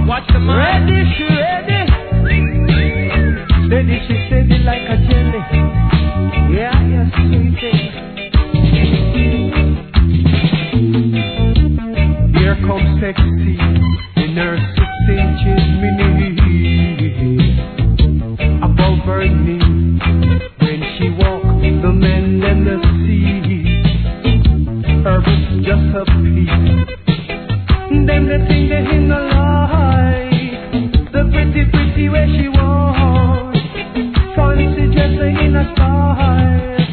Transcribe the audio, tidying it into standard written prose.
Watch the man. Ready, she ready. Steady, she steady like a jelly. Yeah, yes, sweetie. Here comes sexy in her 6 inches mini, above her knee. When she walk, the men them the see. Her boobs just a piece. Them the thing they in the light. The pretty way she walks. Fancy dress in a style.